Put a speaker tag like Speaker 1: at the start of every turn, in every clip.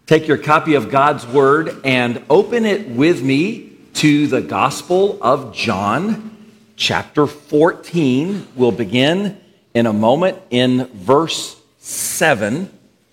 Speaker 1: Take your copy of God's Word and open it with me to the Gospel of John, chapter 14. We'll begin in a moment in verse 7.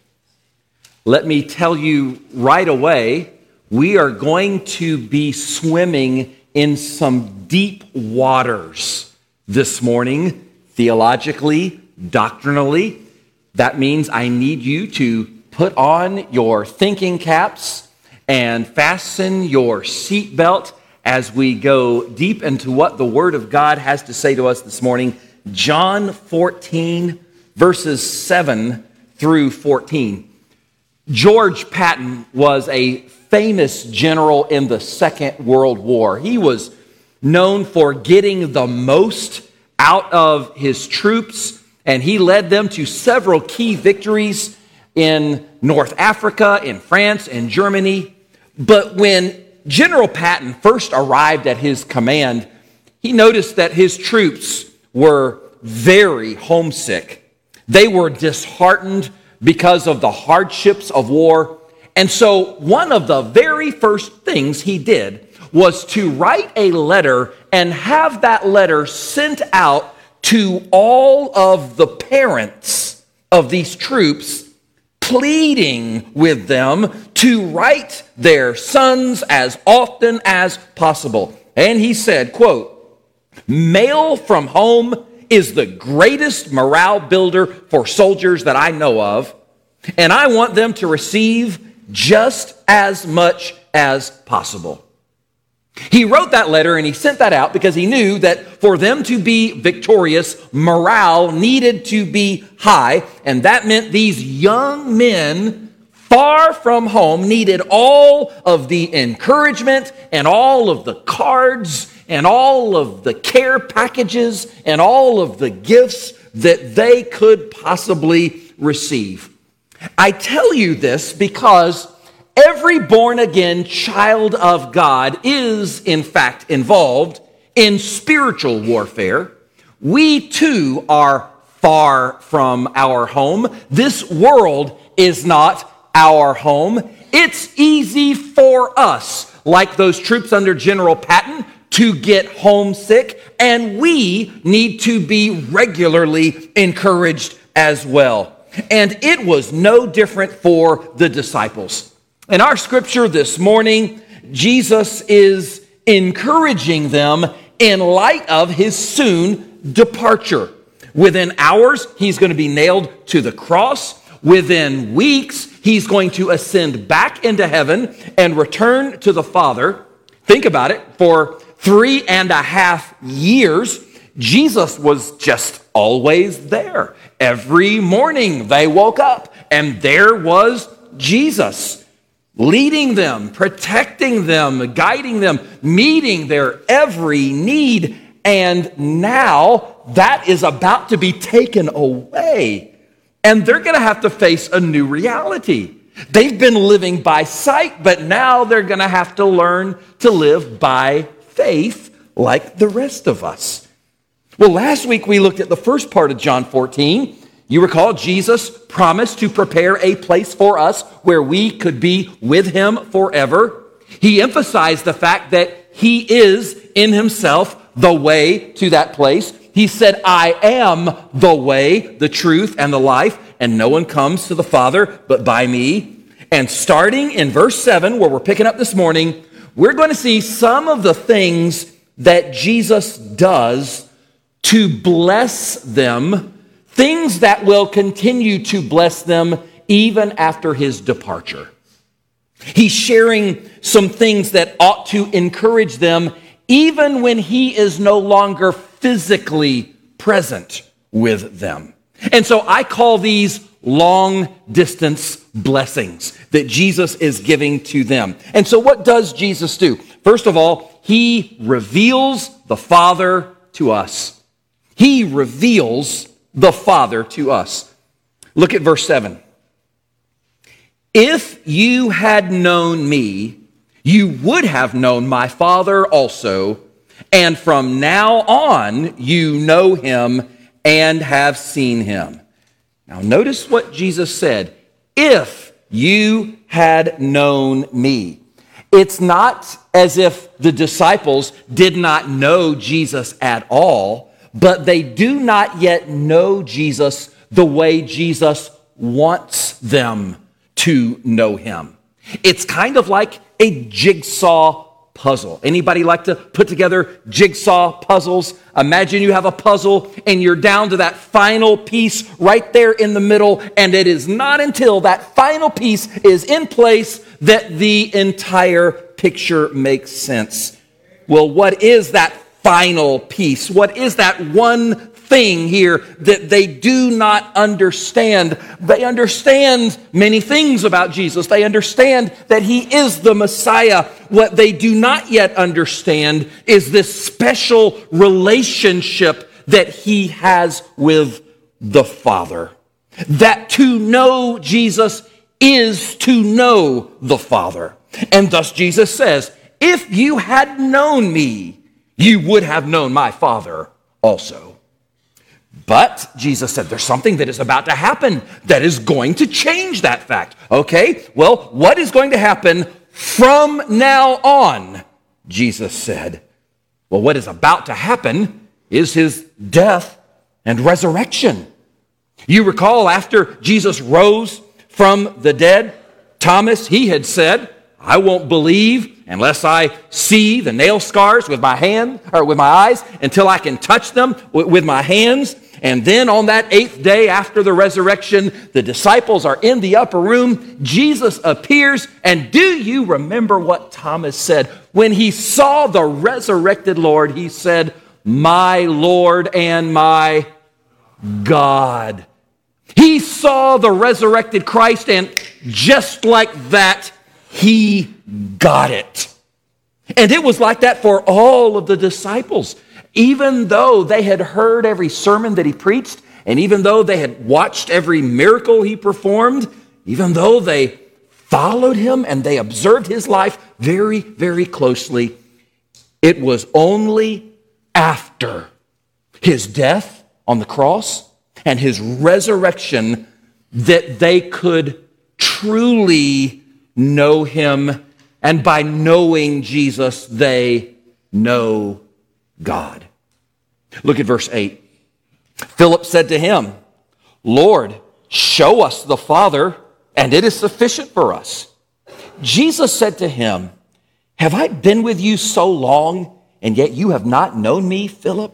Speaker 1: Let me tell you right away, we are going to be swimming in some deep waters this morning, theologically, doctrinally. That means I need you to put on your thinking caps and fasten your seatbelt as we go deep into what the Word of God has to say to us this morning. John 14, verses 7 through 14. George Patton was a famous general in the Second World War. He was known for getting the most out of his troops, and he led them to several key victories in North Africa, in France, and Germany. But when General Patton first arrived at his command, he noticed that his troops were very homesick. They were disheartened because of the hardships of war. And so one of the very first things he did was to write a letter and have that letter sent out to all of the parents of these troops, pleading with them to write their sons as often as possible. And he said, quote, "Mail from home is the greatest morale builder for soldiers that I know of, and I want them to receive just as much as possible." He wrote that letter and he sent that out because he knew that for them to be victorious, morale needed to be high, and that meant these young men far from home needed all of the encouragement and all of the cards and all of the care packages and all of the gifts that they could possibly receive. I tell you this because every born-again child of God is, in fact, involved in spiritual warfare. We, too, are far from our home. This world is not our home. It's easy for us, like those troops under General Patton, to get homesick, and we need to be regularly encouraged as well. And it was no different for the disciples. In our scripture this morning, Jesus is encouraging them in light of his soon departure. Within hours, he's going to be nailed to the cross. Within weeks, he's going to ascend back into heaven and return to the Father. Think about it. For 3.5 years, Jesus was just always there. Every morning they woke up and there was Jesus, leading them, protecting them, guiding them, meeting their every need. And now that is about to be taken away. And they're going to have to face a new reality. They've been living by sight, but now they're going to have to learn to live by faith like the rest of us. Well, last week we looked at the first part of John 14. You recall Jesus promised to prepare a place for us where we could be with him forever. He emphasized the fact that he is in himself the way to that place. He said, "I am the way, the truth, and the life, and no one comes to the Father but by me." And starting in verse 7, where we're picking up this morning, we're going to see some of the things that Jesus does to bless them, things that will continue to bless them even after his departure. He's sharing some things that ought to encourage them even when he is no longer physically present with them. And so I call these long distance blessings that Jesus is giving to them. And so what does Jesus do? First of all, he reveals the Father to us. He reveals the Father to us. Look at verse 7. "If you had known me, you would have known my Father also, and from now on you know him and have seen him." Now notice what Jesus said. If you had known me. It's not as if the disciples did not know Jesus at all, but they do not yet know Jesus the way Jesus wants them to know him. It's kind of like a jigsaw puzzle. Anybody like to put together jigsaw puzzles? Imagine you have a puzzle and you're down to that final piece right there in the middle, and it is not until that final piece is in place that the entire picture makes sense. Well, what is that final piece? What is that one thing here that they do not understand? They understand many things about Jesus. They understand that he is the Messiah. What they do not yet understand is this special relationship that he has with the Father. That to know Jesus is to know the Father. And thus Jesus says, if you had known me, you would have known my Father also. But Jesus said there's something that is about to happen that is going to change that fact. Okay, well, what is going to happen from now on? Jesus said, well, what is about to happen is his death and resurrection. You recall after Jesus rose from the dead, Thomas, he had said, I won't believe unless I see the nail scars with my hand or with my eyes, until I can touch them with my hands. And then on that 8th day after the resurrection, the disciples are in the upper room. Jesus appears. And do you remember what Thomas said? When he saw the resurrected Lord, he said, my Lord and my God. He saw the resurrected Christ, and just like that, he got it. And it was like that for all of the disciples. Even though they had heard every sermon that he preached, and even though they had watched every miracle he performed, even though they followed him and they observed his life very, very closely, it was only after his death on the cross and his resurrection that they could truly know him. And by knowing Jesus, they know God. Look at verse 8. Philip said to him, Lord, show us the Father, and it is sufficient for us. Jesus said to him, have I been with you so long, and yet you have not known me, Philip?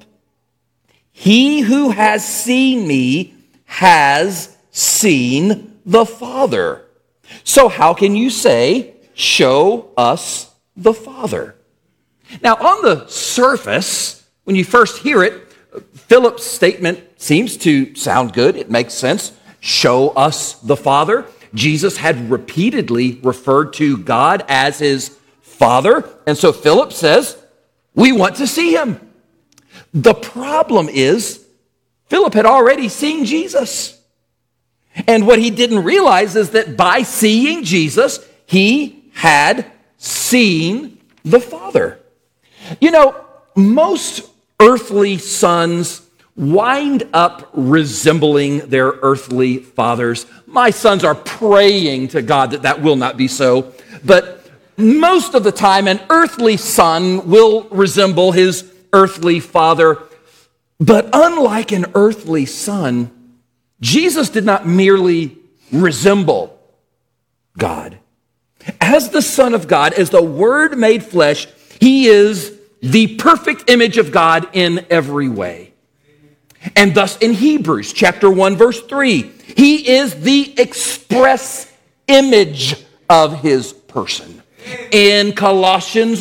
Speaker 1: He who has seen me has seen the Father. So how can you say, show us the Father? Now, on the surface, when you first hear it, Philip's statement seems to sound good. It makes sense. Show us the Father. Jesus had repeatedly referred to God as his Father. And so Philip says, we want to see him. The problem is, Philip had already seen Jesus. And what he didn't realize is that by seeing Jesus, he had seen the Father. You know, most earthly sons wind up resembling their earthly fathers. My sons are praying to God that that will not be so. But most of the time, an earthly son will resemble his earthly father. But unlike an earthly son, Jesus did not merely resemble God. As the Son of God, as the Word made flesh, he is the perfect image of God in every way. And thus in Hebrews chapter 1, verse 3, he is the express image of his person. In Colossians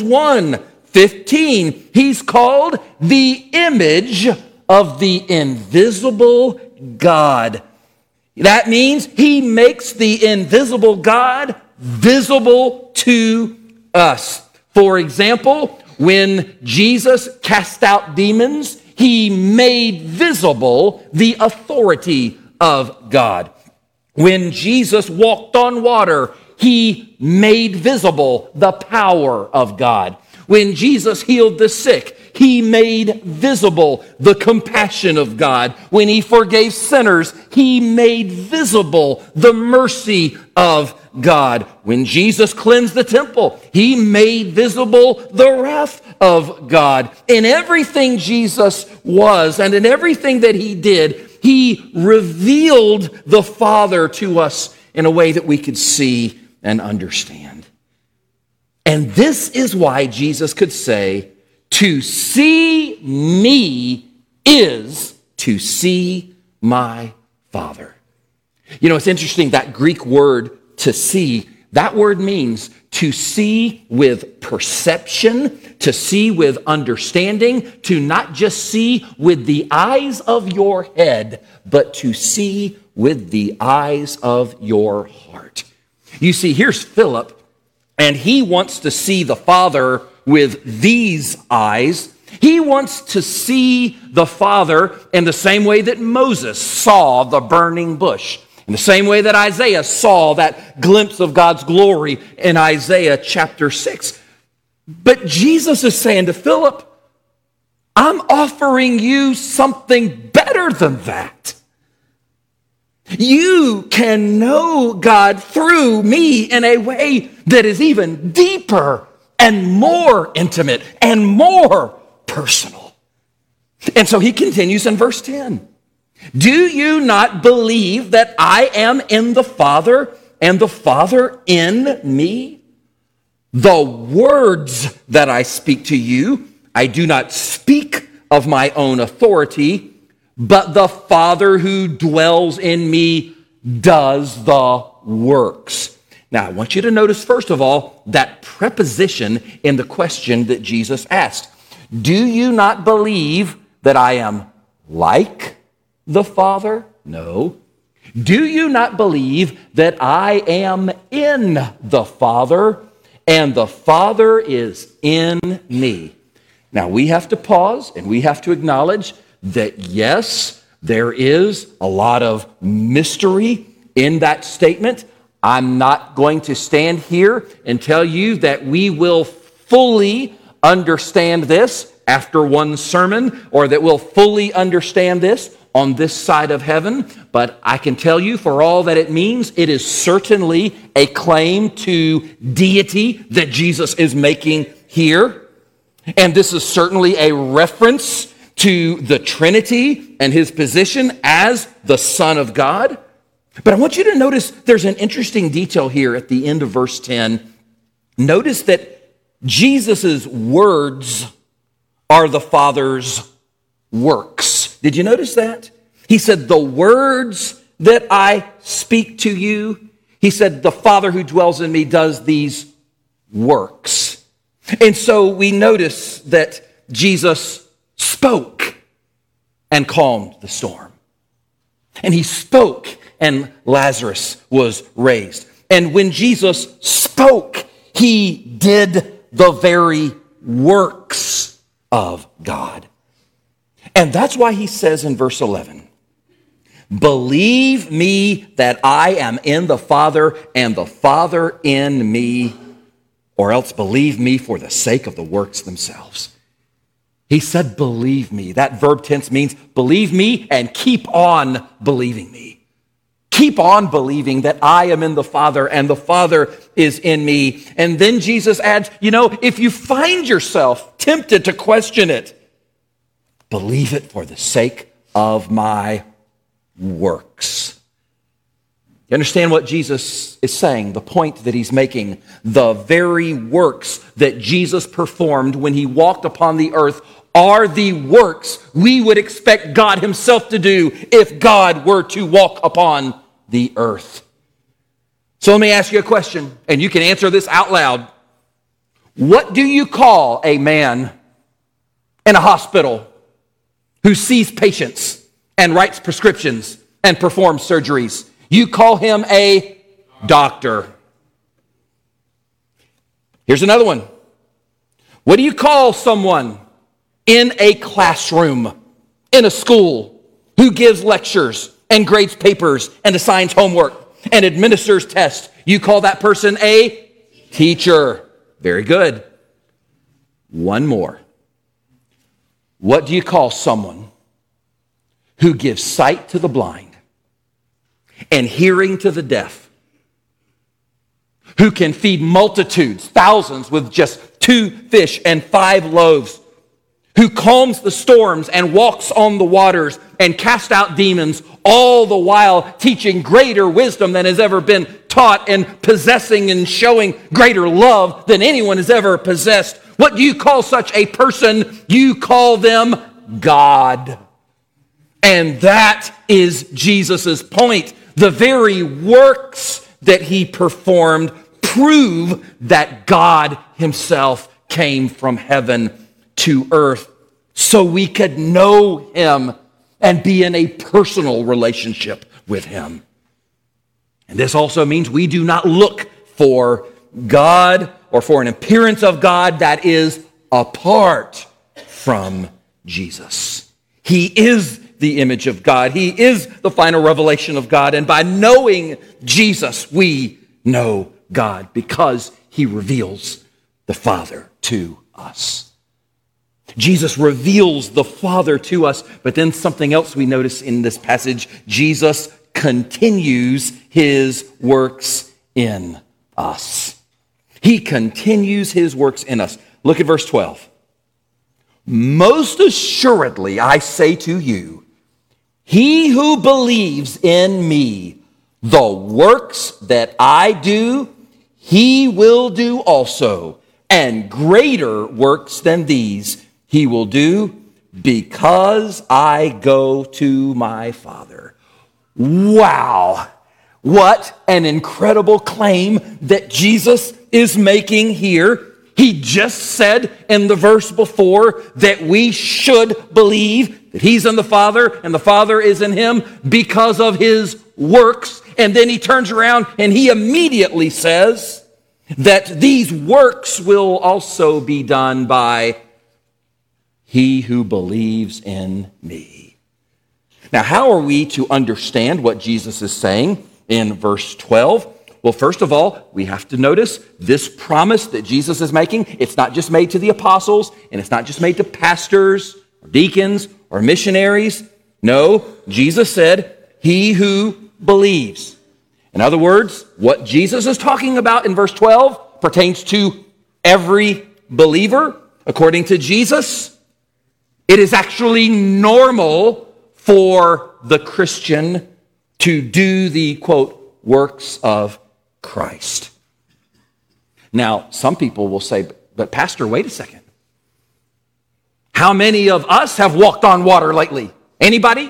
Speaker 1: 1:15, he's called the image of the invisible God. That means he makes the invisible God visible to us. For example, when Jesus cast out demons, he made visible the authority of God. When Jesus walked on water, he made visible the power of God. When Jesus healed the sick, he made visible the compassion of God. When he forgave sinners, he made visible the mercy of God. When Jesus cleansed the temple, he made visible the wrath of God. In everything Jesus was and in everything that he did, he revealed the Father to us in a way that we could see and understand. And this is why Jesus could say, to see me is to see my Father. You know, it's interesting, that Greek word to see, that word means to see with perception, to see with understanding, to not just see with the eyes of your head, but to see with the eyes of your heart. You see, here's Philip, and he wants to see the Father with these eyes. He wants to see the Father in the same way that Moses saw the burning bush, in the same way that Isaiah saw that glimpse of God's glory in Isaiah chapter 6. But Jesus is saying to Philip, I'm offering you something better than that. You can know God through me in a way that is even deeper and more intimate and more personal. And so he continues in verse 10. Do you not believe that I am in the Father and the Father in me? The words that I speak to you, I do not speak of my own authority, but the Father who dwells in me does the works. Now, I want you to notice, first of all, that preposition in the question that Jesus asked. Do you not believe that I am like the Father? No. Do you not believe that I am in the Father and the Father is in me? Now, we have to pause and we have to acknowledge that yes, there is a lot of mystery in that statement. I'm not going to stand here and tell you that we will fully understand this after one sermon, or that we'll fully understand this on this side of heaven. But I can tell you, for all that it means, it is certainly a claim to deity that Jesus is making here. And this is certainly a reference to the Trinity and his position as the Son of God. But I want you to notice there's an interesting detail here at the end of verse 10. Notice that Jesus' words are the Father's works. Did you notice that? He said, the words that I speak to you, he said, the Father who dwells in me does these works. And so we notice that Jesus spoke and calmed the storm. And he spoke and Lazarus was raised. And when Jesus spoke, he did the very works of God. And that's why he says in verse 11, believe me that I am in the Father and the Father in me, or else believe me for the sake of the works themselves. He said, believe me. That verb tense means believe me and keep on believing me. Keep on believing that I am in the Father and the Father is in me. And then Jesus adds, if you find yourself tempted to question it, believe it for the sake of my works. You understand what Jesus is saying, the point that he's making? The very works that Jesus performed when he walked upon the earth are the works we would expect God himself to do if God were to walk upon the earth. So let me ask you a question, and you can answer this out loud. What do you call a man in a hospital who sees patients and writes prescriptions and performs surgeries? You call him a doctor. Here's another one. What do you call someone in a classroom, in a school, who gives lectures and grades papers and assigns homework and administers tests? You call that person a teacher. Very good. One more. What do you call someone who gives sight to the blind and hearing to the deaf, who can feed multitudes, thousands, with just 2 fish and 5 loaves, who calms the storms and walks on the waters and casts out demons, all the while teaching greater wisdom than has ever been taught and possessing and showing greater love than anyone has ever possessed? What do you call such a person? You call them God. And that is Jesus' point. The very works that he performed prove that God himself came from heaven to earth so we could know him and be in a personal relationship with him. And this also means we do not look for God or for an appearance of God that is apart from Jesus. He is the image of God. He is the final revelation of God. And by knowing Jesus, we know God because he reveals the Father to us. Jesus reveals the Father to us, but then something else we notice in this passage, Jesus continues his works in us. He continues his works in us. Look at verse 12. Most assuredly, I say to you, he who believes in me, the works that I do, he will do also, and greater works than these he will do, because I go to my Father. Wow! What an incredible claim that Jesus is making here. He just said in the verse before that we should believe that he's in the Father and the Father is in him because of his works. And then he turns around and he immediately says that these works will also be done by he who believes in me. Now, how are we to understand what Jesus is saying in verse 12? Well, first of all, we have to notice this promise that Jesus is making. It's not just made to the apostles, and it's not just made to pastors or deacons or missionaries. No, Jesus said, he who believes. In other words, what Jesus is talking about in verse 12 pertains to every believer. According to Jesus, it is actually normal for the Christian to do the, quote, works of Christ. Now, some people will say, but Pastor, wait a second. How many of us have walked on water lately? Anybody?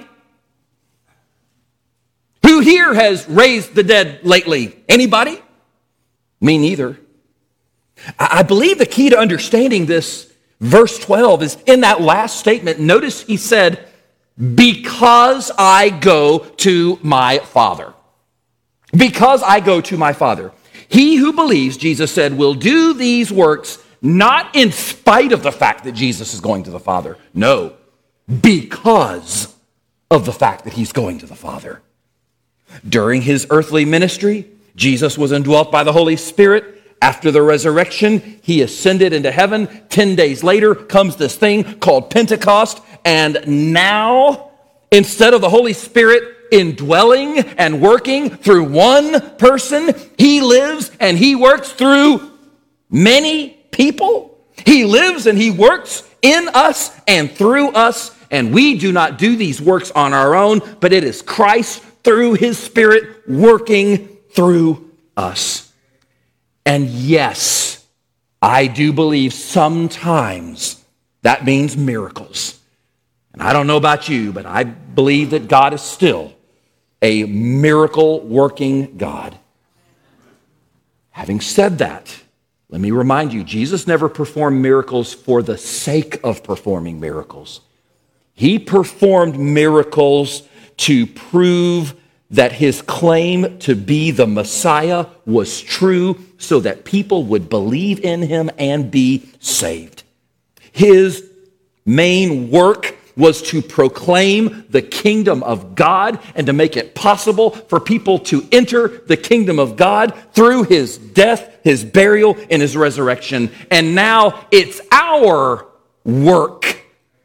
Speaker 1: Who here has raised the dead lately? Anybody? Me neither. I believe the key to understanding this verse 12 is in that last statement. Notice he said, because I go to my Father. Because I go to my Father. He who believes, Jesus said, will do these works not in spite of the fact that Jesus is going to the Father. No, because of the fact that he's going to the Father. During his earthly ministry, Jesus was indwelt by the Holy Spirit. After the resurrection, he ascended into heaven. 10 days later comes this thing called Pentecost. And now, instead of the Holy Spirit indwelling and working through one person, he lives and he works through many people. He lives and he works in us and through us. And we do not do these works on our own, but it is Christ through his Spirit working through us. And yes, I do believe sometimes that means miracles. And I don't know about you, but I believe that God is still a miracle-working God. Having said that, let me remind you, Jesus never performed miracles for the sake of performing miracles. He performed miracles to prove that his claim to be the Messiah was true so that people would believe in him and be saved. His main work was to proclaim the kingdom of God and to make it possible for people to enter the kingdom of God through his death, his burial, and his resurrection. And now it's our work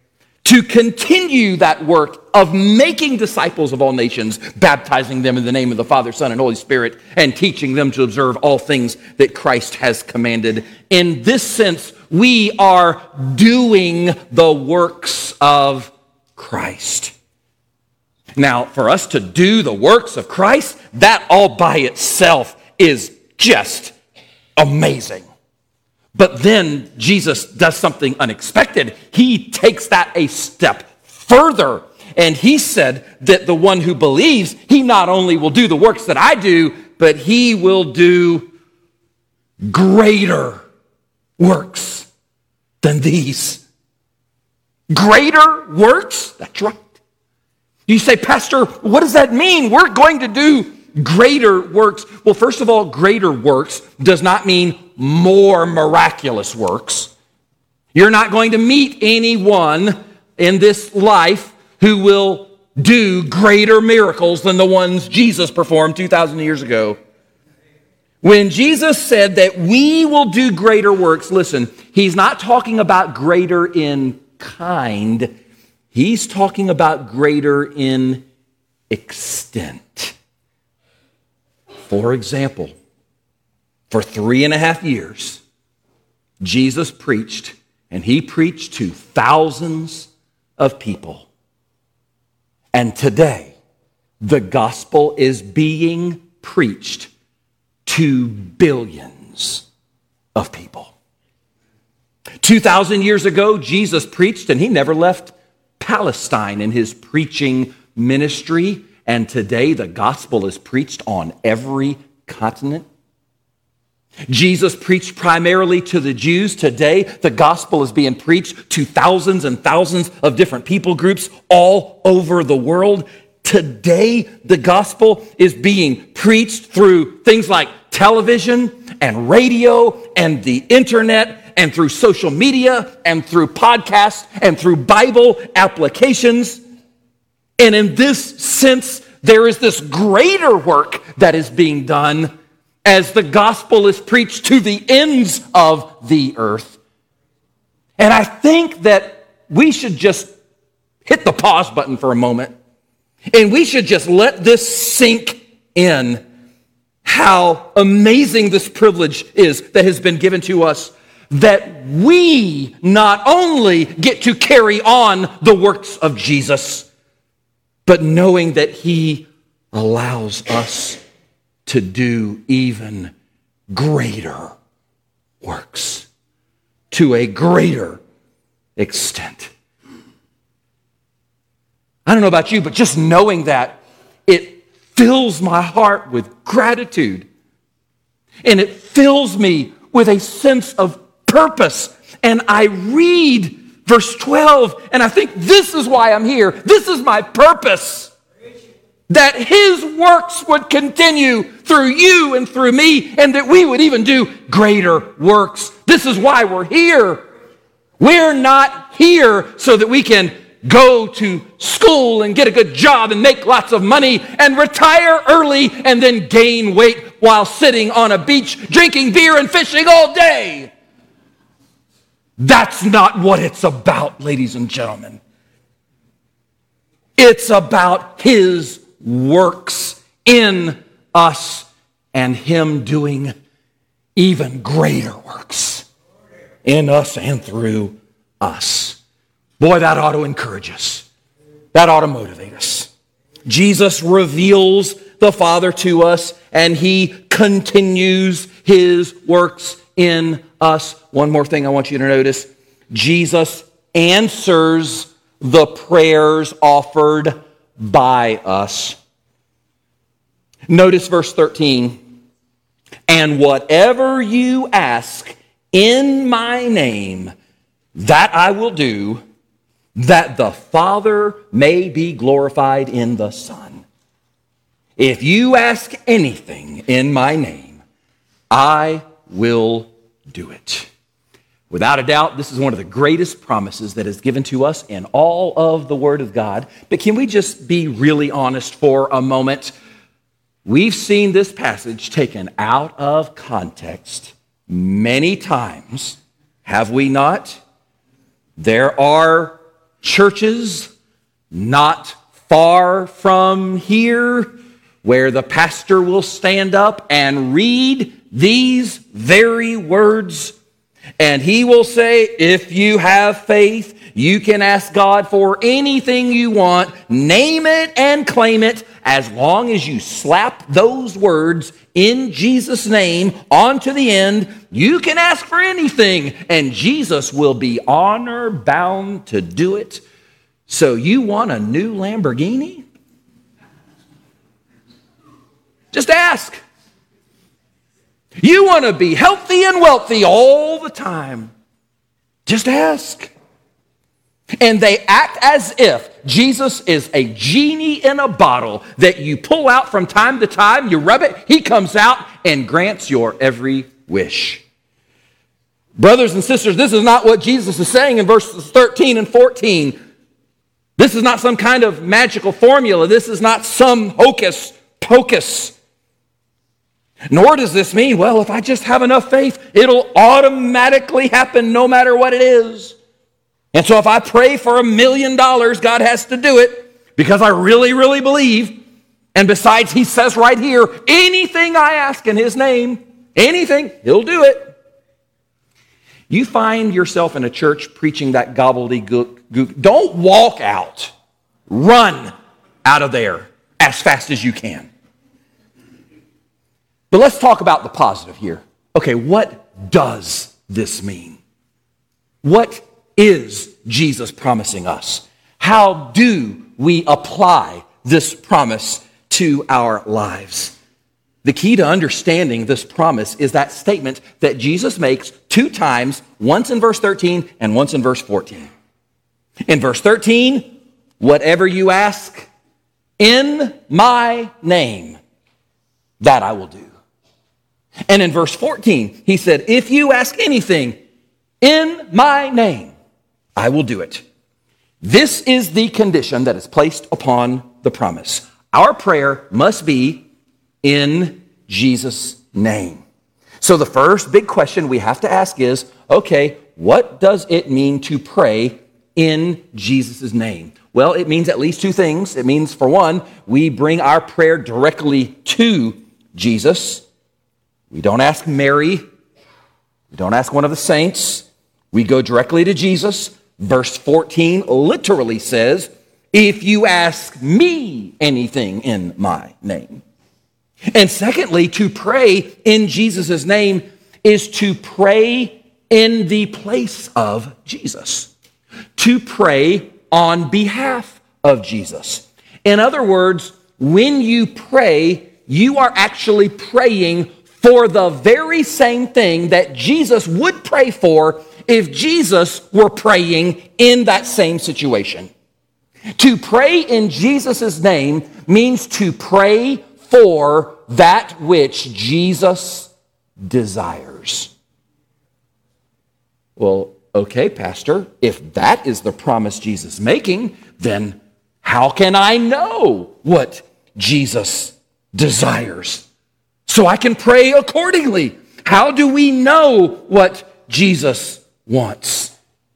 Speaker 1: to continue that work of making disciples of all nations, baptizing them in the name of the Father, Son, and Holy Spirit, and teaching them to observe all things that Christ has commanded. In this sense, we are doing the works of Christ. Now, for us to do the works of Christ, that all by itself is just amazing. But then Jesus does something unexpected. He takes that a step further. And he said that the one who believes, he not only will do the works that I do, but he will do greater works than these. Greater works? That's right. You say, Pastor, what does that mean? We're going to do greater works. Well, first of all, greater works does not mean more miraculous works. You're not going to meet anyone in this life who will do greater miracles than the ones Jesus performed 2,000 years ago. When Jesus said that we will do greater works, listen, he's not talking about greater in kind. He's talking about greater in extent. For example, for 3.5 years, Jesus preached, and he preached to thousands of people. And today, the gospel is being preached to billions of people. 2,000 years ago, Jesus preached, and he never left Palestine in his preaching ministry. And today, the gospel is preached on every continent. Jesus preached primarily to the Jews. Today, the gospel is being preached to thousands and thousands of different people groups all over the world. Today, the gospel is being preached through things like television and radio and the internet and through social media and through podcasts and through Bible applications. And in this sense, there is this greater work that is being done as the gospel is preached to the ends of the earth. And I think that we should just hit the pause button for a moment, and we should just let this sink in, how amazing this privilege is that has been given to us, that we not only get to carry on the works of Jesus, but knowing that he allows us to do even greater works to a greater extent. I don't know about you, but just knowing that, it fills my heart with gratitude. And it fills me with a sense of purpose. And I read verse 12, and I think this is why I'm here. This is my purpose. That his works would continue through you and through me, and that we would even do greater works. This is why we're here. We're not here so that we can go to school and get a good job and make lots of money and retire early and then gain weight while sitting on a beach drinking beer and fishing all day. That's not what it's about, ladies and gentlemen. It's about his works in us and him doing even greater works in us and through us. Boy, that ought to encourage us. That ought to motivate us. Jesus reveals the Father to us, and he continues his works in us. One more thing I want you to notice. Jesus answers the prayers offered by us. Notice verse 13. And whatever you ask in my name, that I will do, that the Father may be glorified in the Son. If you ask anything in my name, I will do it. Without a doubt, this is one of the greatest promises that is given to us in all of the Word of God. But can we just be really honest for a moment? We've seen this passage taken out of context many times, have we not? There are churches not far from here where the pastor will stand up and read these very words, and he will say, if you have faith, you can ask God for anything you want, name it and claim it, as long as you slap those words in Jesus' name onto the end. You can ask for anything, and Jesus will be honor bound to do it. So you want a new Lamborghini? Just ask. You want to be healthy and wealthy all the time? Just ask. And they act as if Jesus is a genie in a bottle that you pull out from time to time, you rub it, he comes out and grants your every wish. Brothers and sisters, this is not what Jesus is saying in verses 13 and 14. This is not some kind of magical formula. This is not some hocus pocus. Nor does this mean, well, if I just have enough faith, it'll automatically happen no matter what it is. And so if I pray for $1 million, God has to do it because I really, really believe. And besides, he says right here, anything I ask in his name, anything, he'll do it. You find yourself in a church preaching that gobbledygook, don't walk out. Run out of there as fast as you can. But let's talk about the positive here. Okay, what does this mean? What is Jesus promising us? How do we apply this promise to our lives? The key to understanding this promise is that statement that Jesus makes 2 times, once in verse 13 and once in verse 14. In verse 13, whatever you ask in my name, that I will do. And in verse 14, he said, if you ask anything in my name, I will do it. This is the condition that is placed upon the promise. Our prayer must be in Jesus' name. So the first big question we have to ask is, okay, what does it mean to pray in Jesus' name? Well, it means at least 2 things. It means, for one, we bring our prayer directly to Jesus. We don't ask Mary. We don't ask one of the saints. We go directly to Jesus. Verse 14 literally says, if you ask me anything in my name. And secondly, to pray in Jesus' name is to pray in the place of Jesus. To pray on behalf of Jesus. In other words, when you pray, you are actually praying for the very same thing that Jesus would pray for if Jesus were praying in that same situation. To pray in Jesus' name means to pray for that which Jesus desires. Well, okay, Pastor, if that is the promise Jesus is making, then how can I know what Jesus desires? So I can pray accordingly. How do we know what Jesus wants?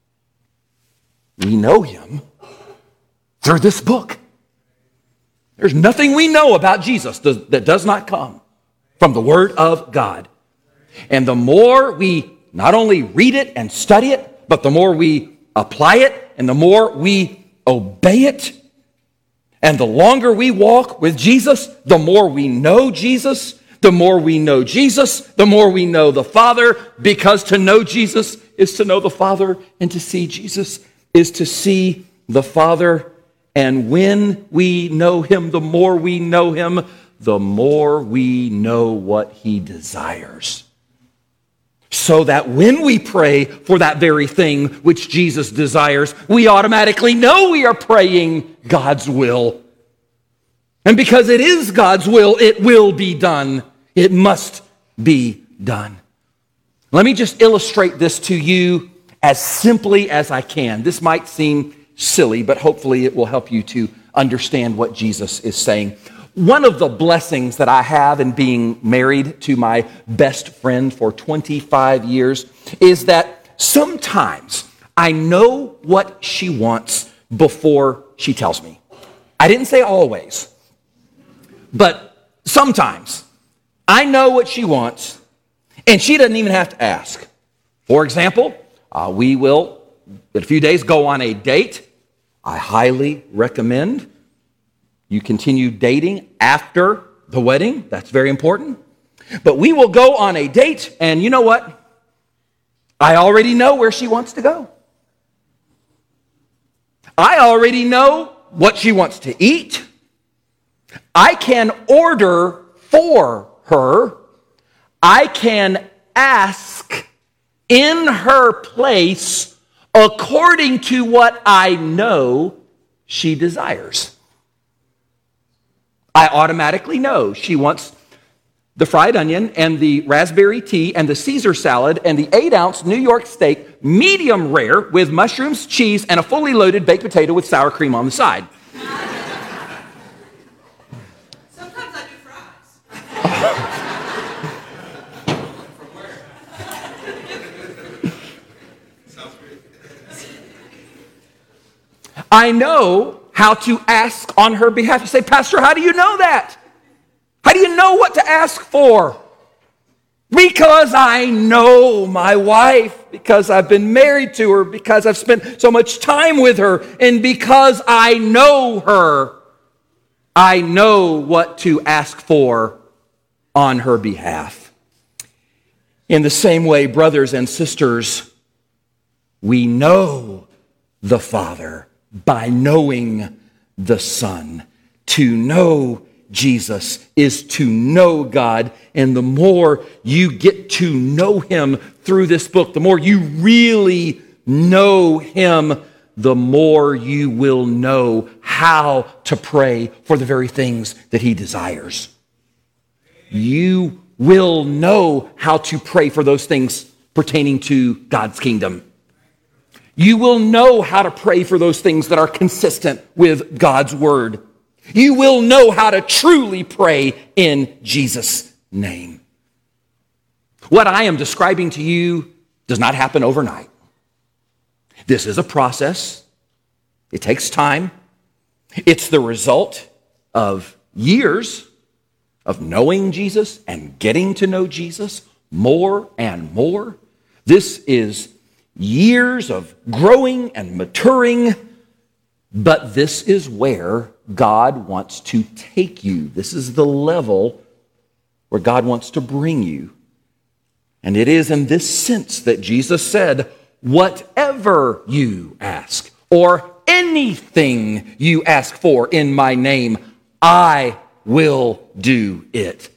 Speaker 1: We know him through this book. There's nothing we know about Jesus that does not come from the Word of God. And the more we not only read it and study it, but the more we apply it and the more we obey it, and the longer we walk with Jesus, the more we know Jesus. The more we know Jesus, the more we know the Father, because to know Jesus is to know the Father, and to see Jesus is to see the Father. And when we know him, the more we know him, the more we know what he desires. So that when we pray for that very thing which Jesus desires, we automatically know we are praying God's will. And because it is God's will, it will be done. It must be done. Let me just illustrate this to you as simply as I can. This might seem silly, but hopefully it will help you to understand what Jesus is saying. One of the blessings that I have in being married to my best friend for 25 years is that sometimes I know what she wants before she tells me. I didn't say always, but sometimes I know what she wants, and she doesn't even have to ask. For example, we will, in a few days, go on a date. I highly recommend you continue dating after the wedding. That's very important. But we will go on a date, and you know what? I already know where she wants to go. I already know what she wants to eat. I can order for her. I can ask in her place according to what I know she desires. I automatically know she wants the fried onion and the raspberry tea and the Caesar salad and the 8-ounce New York steak, medium rare, with mushrooms, cheese, and a fully loaded baked potato with sour cream on the side.
Speaker 2: Sometimes I do fries. From where? Sounds great.
Speaker 1: I know how to ask on her behalf. You say, Pastor, how do you know that? How do you know what to ask for? Because I know my wife, because I've been married to her, because I've spent so much time with her, and because I know her, I know what to ask for on her behalf. In the same way, brothers and sisters, we know the Father by knowing the Son. To know Jesus is to know God, and the more you get to know Him through this book, the more you really know Him, the more you will know how to pray for the very things that He desires. You will know how to pray for those things pertaining to God's kingdom. You will know how to pray for those things that are consistent with God's word. You will know how to truly pray in Jesus' name. What I am describing to you does not happen overnight. This is a process. It takes time. It's the result of years of knowing Jesus and getting to know Jesus more and more. This is years of growing and maturing, but this is where God wants to take you. This is the level where God wants to bring you. And it is in this sense that Jesus said, whatever you ask, or anything you ask for in my name, I will do it.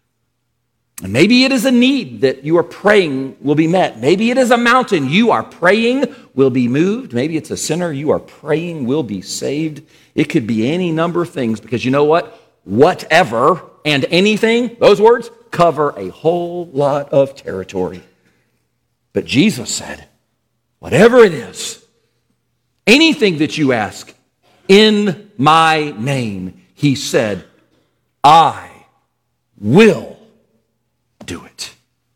Speaker 1: And maybe it is a need that you are praying will be met. Maybe it is a mountain you are praying will be moved. Maybe it's a sinner you are praying will be saved. It could be any number of things, because you know what? Whatever and anything, those words cover a whole lot of territory. But Jesus said, whatever it is, anything that you ask in my name, He said, I will do it.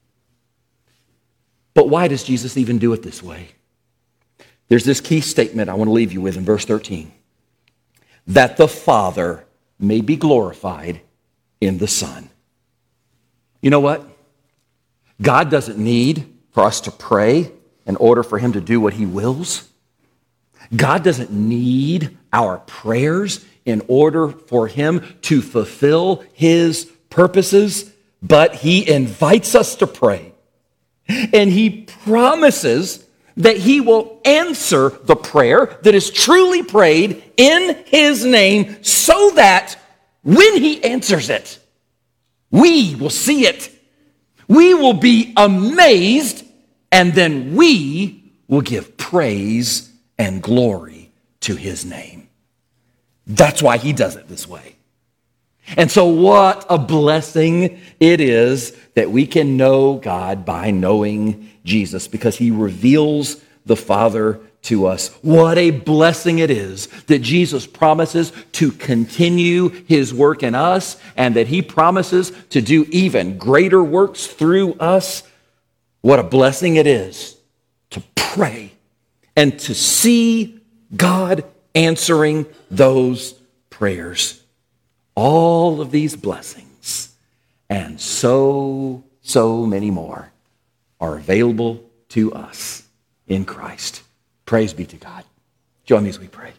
Speaker 1: But why does Jesus even do it this way? There's this key statement I want to leave you with in verse 13. That the Father may be glorified in the Son. You know what? God doesn't need for us to pray in order for Him to do what He wills. God doesn't need our prayers in order for Him to fulfill His purposes, but He invites us to pray. And He promises that He will answer the prayer that is truly prayed in His name, so that when He answers it, we will see it. We will be amazed, and then we will give praise and glory to His name. That's why He does it this way. And so what a blessing it is that we can know God by knowing Jesus, because He reveals the Father to us. What a blessing it is that Jesus promises to continue His work in us, and that He promises to do even greater works through us. What a blessing it is to pray and to see God answering those prayers. All of these blessings and so many more are available to us in Christ. Praise be to God. Join me as we pray.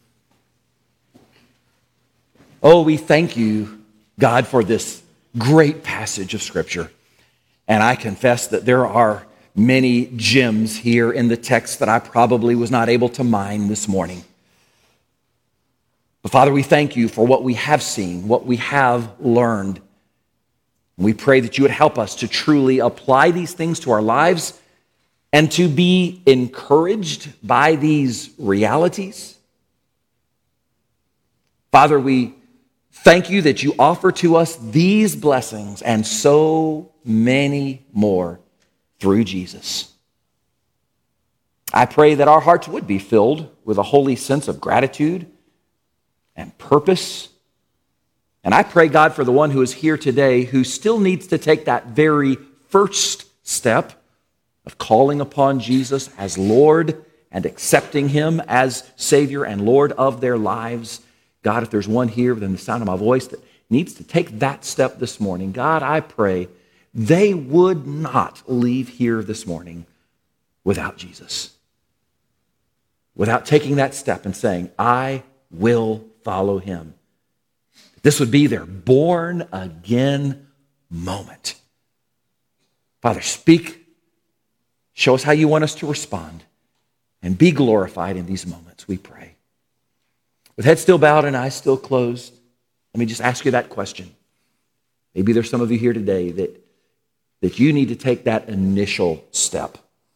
Speaker 1: Oh, we thank you, God, for this great passage of Scripture. And I confess that there are many gems here in the text that I probably was not able to mine this morning. But Father, we thank you for what we have seen, what we have learned. We pray that you would help us to truly apply these things to our lives and to be encouraged by these realities. Father, we thank you that you offer to us these blessings and so many more through Jesus. I pray that our hearts would be filled with a holy sense of gratitude and purpose. And I pray, God, for the one who is here today who still needs to take that very first step of calling upon Jesus as Lord and accepting him as Savior and Lord of their lives. God, if there's one here within the sound of my voice that needs to take that step this morning, God, I pray they would not leave here this morning without Jesus. Without taking that step and saying, I will follow him. This would be their born again moment. Father, speak. Show us how you want us to respond. And be glorified in these moments, we pray. With head still bowed and eyes still closed, let me just ask you that question. Maybe there's some of you here today that you need to take that initial step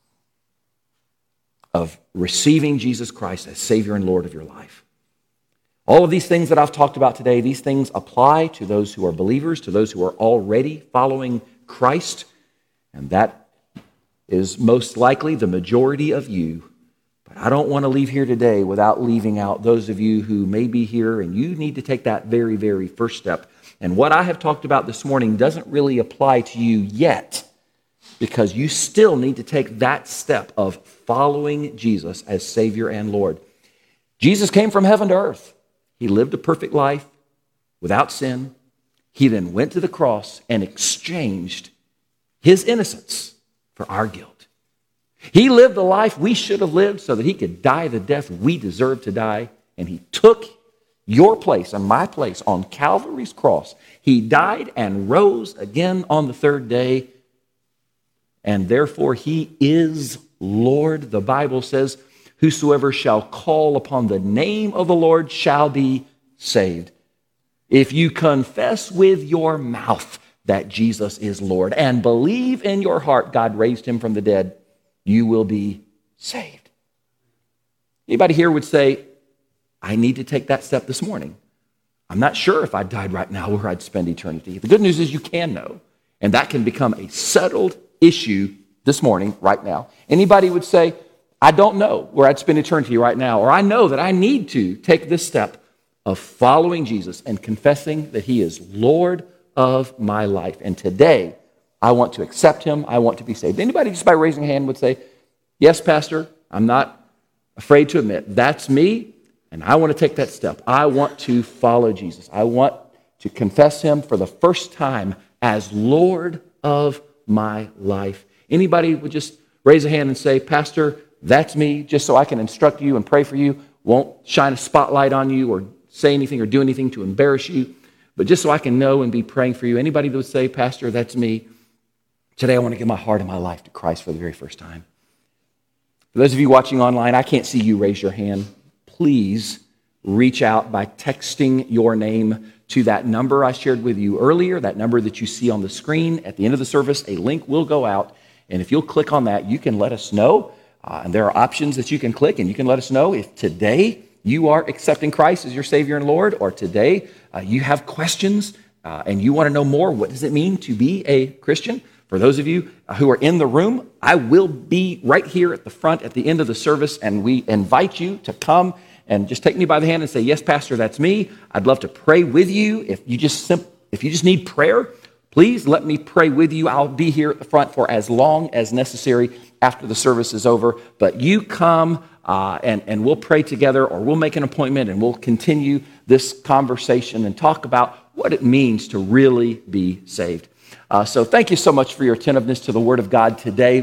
Speaker 1: of receiving Jesus Christ as Savior and Lord of your life. All of these things that I've talked about today, these things apply to those who are believers, to those who are already following Christ, and that is most likely the majority of you. But I don't want to leave here today without leaving out those of you who may be here and you need to take that very, very first step. And what I have talked about this morning doesn't really apply to you yet, because you still need to take that step of following Jesus as Savior and Lord. Jesus came from heaven to earth. He lived a perfect life without sin. He then went to the cross and exchanged his innocence for our guilt. He lived the life we should have lived so that he could die the death we deserve to die. And he took your place and my place on Calvary's cross. He died and rose again on the third day. And therefore he is Lord. The Bible says, whosoever shall call upon the name of the Lord shall be saved. If you confess with your mouth that Jesus is Lord and believe in your heart God raised him from the dead, you will be saved. Anybody here would say, I need to take that step this morning. I'm not sure if I died right now where I'd spend eternity. The good news is you can know, and that can become a settled issue this morning, right now. Anybody would say, I don't know where I'd spend eternity right now, or I know that I need to take this step of following Jesus and confessing that he is Lord of my life. And today, I want to accept him. I want to be saved. Anybody just by raising a hand would say, yes, Pastor, I'm not afraid to admit, that's me, and I want to take that step. I want to follow Jesus. I want to confess him for the first time as Lord of my life. Anybody would just raise a hand and say, Pastor, that's me, just so I can instruct you and pray for you. Won't shine a spotlight on you or say anything or do anything to embarrass you, but just so I can know and be praying for you. Anybody that would say, Pastor, that's me. Today I want to give my heart and my life to Christ for the very first time. For those of you watching online, I can't see you raise your hand. Please reach out by texting your name to that number I shared with you earlier, that number that you see on the screen. At the end of the service, a link will go out, and if you'll click on that, you can let us know. And there are options that you can click, and you can let us know if today you are accepting Christ as your Savior and Lord, or today you have questions and you want to know more. What does it mean to be a Christian? For those of you who are in the room, I will be right here at the front at the end of the service, and we invite you to come and just take me by the hand and say, yes, Pastor, that's me. I'd love to pray with you. If you just need prayer, please let me pray with you. I'll be here at the front for as long as necessary after the service is over. But you come and we'll pray together, or we'll make an appointment and we'll continue this conversation and talk about what it means to really be saved. So thank you so much for your attentiveness to the Word of God today.